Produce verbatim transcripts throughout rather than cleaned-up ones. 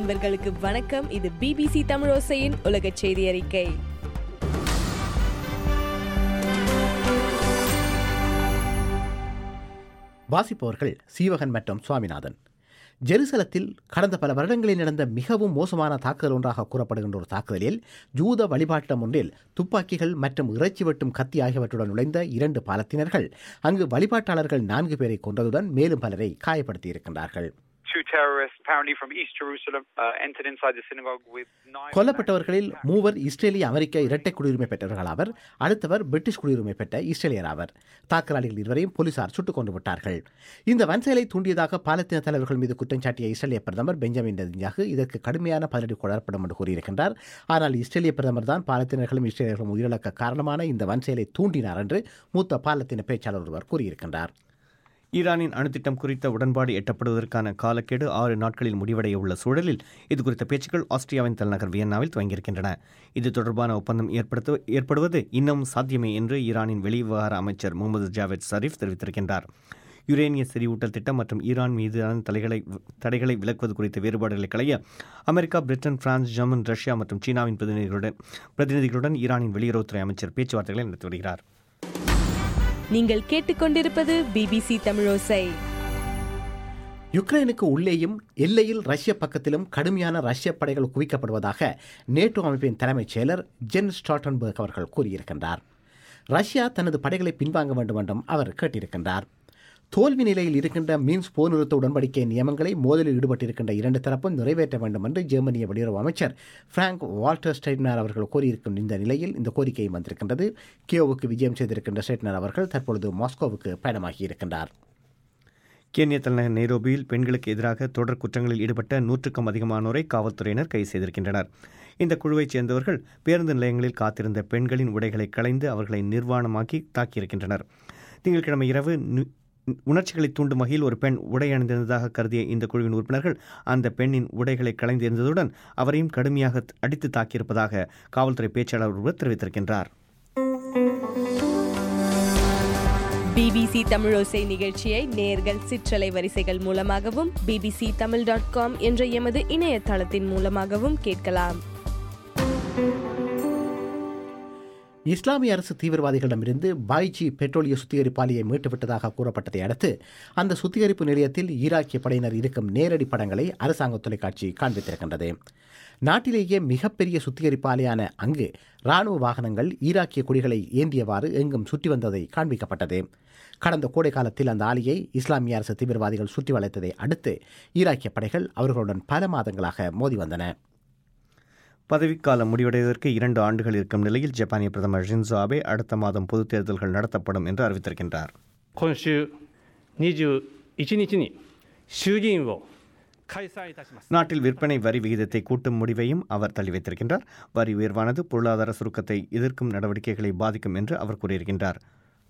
நண்பர்களுக்கு வணக்கம். இது பிபிசி தமிழோசையின் உலக செய்தி அறிக்கை. வாசிப்பவர்கள் சீவகன் மற்றும் சுவாமிநாதன். ஜெருசலத்தில் கடந்த பல வருடங்களில் நடந்த மிகவும் மோசமான தாக்குதல் ஒன்றாக கூறப்படுகின்ற ஒரு தாக்குதலில் யூத வழிபாட்டம் ஒன்றில் துப்பாக்கிகள் மற்றும் இறைச்சி வெட்டும் கத்தி ஆகியவற்றுடன் நுழைந்த இரண்டு பாலத்தினர்கள் அங்கு வழிபாட்டாளர்கள் நான்கு பேரை கொன்றதுடன் மேலும் பலரை காயப்படுத்தியிருக்கின்றார்கள். கொல்லப்பட்டவர்களில் மூவர் இஸ்ரேலிய அமெரிக்க இரட்டை குடியுரிமை பெற்றவர்கள் ஆவர். அடுத்தவர் பிரிட்டிஷ் குடியுரிமை பெற்ற இஸ்ரேலியர் ஆவர். தாக்குதலாளிகள் இருவரையும் போலீசார் சுட்டுக் கொண்டு விட்டார்கள். இந்த வன்செயலை தூண்டியதாக பாலஸ்தீன தலைவர்கள் மீது குற்றம் சாட்டிய இஸ்ரேலிய பிரதமர் பெஞ்சமின் நெதன்யாகு இதற்கு கடுமையான பதிலடி கொடுக்கப்படும் என்று கூறியிருக்கின்றார். ஆனால் இஸ்ரேலிய பிரதமர் தான் பாலஸ்தீனர்களும் இஸ்ரேலியர்களும் உயிரிழக்க காரணமான இந்த வன்செயலை தூண்டினார் என்று மூத்த பாலஸ்தீன பேச்சாளர் ஒருவர் கூறியிருக்கின்றார். ஈரானின் அணுத்திட்டம் குறித்த உடன்பாடு எட்டப்படுவதற்கான காலக்கெடு ஆறு நாட்களில் முடிவடைய உள்ள சூழலில் இதுகுறித்த பேச்சுக்கள் ஆஸ்திரியாவின் தலைநகர் வியன்னாவில் துவங்கியிருக்கின்றன. இது தொடர்பான ஒப்பந்தம் ஏற்படுத்த ஏற்படுவது இன்னும் சாத்தியமே என்று ஈரானின் வெளிவிவகார அமைச்சர் முகமது ஜாவேத் ஷரீஃப் தெரிவித்திருக்கின்றார். யுரேனிய செறிவூட்டல் திட்டம் மற்றும் ஈரான் மீதான தலைகளை தடைகளை விலக்குவது குறித்த வேறுபாடுகளை களைய America, Britain, France, German, Russia மற்றும் சீனாவின் பிரதிநிதிகளுடன் பிரதிநிதிகளுடன் ஈரானின் வெளியுறவுத்துறை அமைச்சர் பேச்சுவார்த்தைகளை நடத்தி வருகிறார். நீங்கள் கேட்டுக்கொண்டிருப்பது பிபிசி தமிழோசை. யுக்ரைனுக்கு உள்ளேயும் எல்லையில் ரஷ்ய பக்கத்திலும் கடுமையான ரஷ்ய படைகள் குவிக்கப்படுவதாக நேட்டோ அமைப்பின் தலைமைச் செயலர் ஜென் ஸ்டால்டன்பர்க் அவர்கள் கூறியிருக்கின்றார். ரஷ்யா தனது படைகளை பின்வாங்க வேண்டும் என்றும் அவர் கேட்டிருக்கின்றார். தோல்வி நிலையில் இருக்கின்ற மீன்ஸ் போர் நிறுத்த உடன்படிக்கை நியமங்களை மோதலில் ஈடுபட்டிருக்கின்ற இரண்டு தரப்பும் நிறைவேற்ற வேண்டும் என்று ஜெர்மனிய வெளியுறவு அமைச்சர் பிராங்க் வால்டர் ஸ்டெய்னர் அவர்கள் கோரியிருக்கும் இந்த நிலையில் இந்த கோரிக்கையும் வந்திருக்கின்றது. கியோவுக்கு விஜயம் செய்திருக்கின்ற ஸ்டெய்னர் அவர்கள் தற்பொழுது மாஸ்கோவுக்கு பயணமாகி இருக்கின்றார். கென்யா தலைநகர் நைரோபியில் பெண்களுக்கு எதிராக தொடர் குற்றங்களில் ஈடுபட்ட நூற்றுக்கும் அதிகமானோரை காவல்துறையினர் கைது செய்திருக்கின்றனர். இந்த குழுவைச் சேர்ந்தவர்கள் பேருந்து நிலையங்களில் காத்திருந்த பெண்களின் உடைகளை களைந்து அவர்களை நிர்வாணமாக்கி தாக்கியிருக்கின்றனர். திங்கட்கிழமை இரவு உணர்ச்சிகளை தூண்டும் வகையில் ஒரு பெண் உடை அணிந்திருந்ததாக கருதிய இந்த குழுவின் உறுப்பினர்கள் அந்த பெண்ணின் உடைகளை களைந்திருந்ததுடன் அவரையும் கடுமையாக அடித்து தாக்கியிருப்பதாக காவல்துறை பேச்சாளர் ஒருவர் தெரிவித்திருக்கின்றார். பிபிசி தமிழோசை நிகழ்ச்சியை நேர்கள் சிற்றலை வரிசைகள் மூலமாகவும் பிபிசி தமிழ் டாட் காம் என்ற எமது இணையதளத்தின் மூலமாகவும் கேட்கலாம். இஸ்லாமிய அரசு தீவிரவாதிகளிடமிருந்து பாய்ஜி பெட்ரோலிய சுத்திகரிப்பு ஆலையை மீட்டுவிட்டதாக கூறப்பட்டதை அடுத்து அந்த சுத்திகரிப்பு நிலையத்தில் ஈராக்கிய படையினர் இருக்கும் நேரடி படங்களை அரசாங்க தொலைக்காட்சி காண்பித்திருக்கின்றது. நாட்டிலேயே மிகப்பெரிய சுத்திகரிப்பு ஆலையான அங்கு இராணுவ வாகனங்கள் ஈராக்கிய கொடிகளை ஏந்தியவாறு எங்கும் சுற்றி வந்ததை காண்பிக்கப்பட்டது. கடந்த கோடை காலத்தில் அந்த ஆலையை இஸ்லாமிய அரசு தீவிரவாதிகள் சுற்றி வளைத்ததை அடுத்து ஈராக்கிய படைகள் அவர்களுடன் பல மாதங்களாக மோதி வந்தன. பதவிக்காலம் முடிவடைவதற்கு இரண்டு ஆண்டுகள் இருக்கும் நிலையில் ஜப்பானிய பிரதமர் ஷின்சோ ஆபே அடுத்த மாதம் பொதுத் தேர்தல்கள் நடத்தப்படும் என்று அறிவித்திருக்கின்றார். நாட்டில் விற்பனை வரி விகிதத்தை கூட்டும் முடிவையும் அவர் தள்ளி வைத்திருக்கின்றார். வரி உயர்வானது பொருளாதார சுருக்கத்தை எதிர்க்கும் நடவடிக்கைகளை பாதிக்கும் என்று அவர் கூறியிருக்கின்றார்.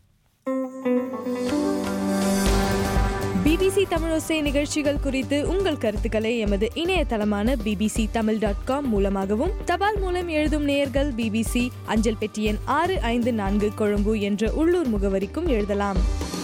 பிபிசி தமிழோசை நிகழ்ச்சிகள் குறித்து உங்கள் கருத்துக்களை எமது இணையதளமான பிபிசி தமிழ் டாட் காம் மூலமாகவும் தபால் மூலம் எழுதும் நேயர்கள் பிபிசி அஞ்சல் பெட்டி எண் ஆறு ஐந்து நான்கு கொழும்பு என்ற உள்ளூர் முகவரிக்கும் எழுதலாம்.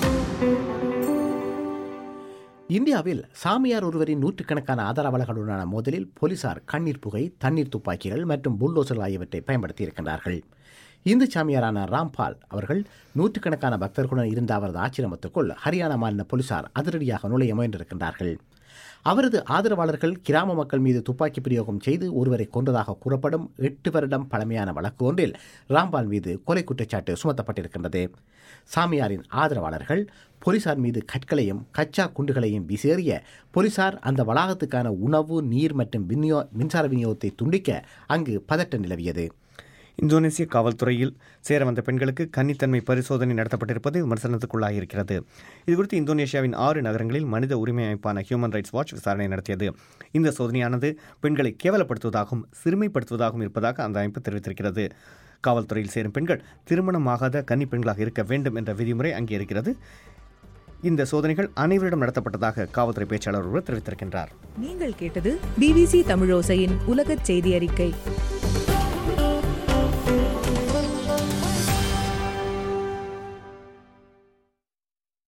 இந்தியாவில் சாமியார் ஒருவரின் நூற்றுக்கணக்கான ஆதரவாளர்களுடனான மோதலில் போலீசார் கண்ணீர் புகை, தண்ணீர் துப்பாக்கிகள் மற்றும் புல்டோசர்கள் ஆகியவற்றை பயன்படுத்தியிருக்கிறார்கள். இந்து சாமியாரான ராம்பால் அவர்கள் நூற்றுக்கணக்கான பக்தர்களுடன் இருந்த அவரது ஆச்சிரமத்துக்குள் ஹரியானா மாநில போலீசார் அதிரடியாக நுழைய முயன்றிருக்கின்றார்கள். அவரது ஆதரவாளர்கள் கிராம மக்கள் மீது துப்பாக்கி பிரயோகம் செய்து ஒருவரை கொன்றதாக கூறப்படும் எட்டு வருடம் பழமையான வழக்கு ஒன்றில் ராம்பால் மீது கொலை குற்றச்சாட்டு சுமத்தப்பட்டிருக்கின்றது. சாமியாரின் ஆதரவாளர்கள் போலீசார் மீது கற்களையும் கச்சா குண்டுகளையும் வீசேறிய போலீசார் அந்த வளாகத்துக்கான உணவு, நீர் மற்றும் விநியோ மின்சார விநியோகத்தை துண்டிக்க அங்கு பதட்டம் நிலவியது. இந்தோனேசிய காவல்துறையில் சேர வந்த பெண்களுக்கு கன்னித்தன்மை பரிசோதனை நடத்தப்பட்டிருப்பது விமர்சனத்துக்குள்ளாகியிருக்கிறது. இதுகுறித்து இந்தோனேஷியாவின் ஆறு நகரங்களில் மனித உரிமை அமைப்பான ஹியூமன் ரைட்ஸ் வாட்ச் விசாரணை நடத்தியது. இந்த சோதனையானது பெண்களை கேவலப்படுத்துவதாகவும் சிறுமைப்படுத்துவதாகவும் இருப்பதாக அந்த அமைப்பு தெரிவித்திருக்கிறது. காவல்துறையில் சேரும் பெண்கள் திருமணமாகாத கன்னி பெண்களாக இருக்க வேண்டும் என்ற விதிமுறை அங்கே இருக்கிறது. இந்த சோதனைகள் அனைவரிடம் நடத்தப்பட்டதாக காவல்துறை பேச்சாளர் ஒருவர் தெரிவித்திருக்கின்றார். நீங்கள் கேட்டது பிபிசி தமிழோசையின் உலக செய்தி அறிக்கை.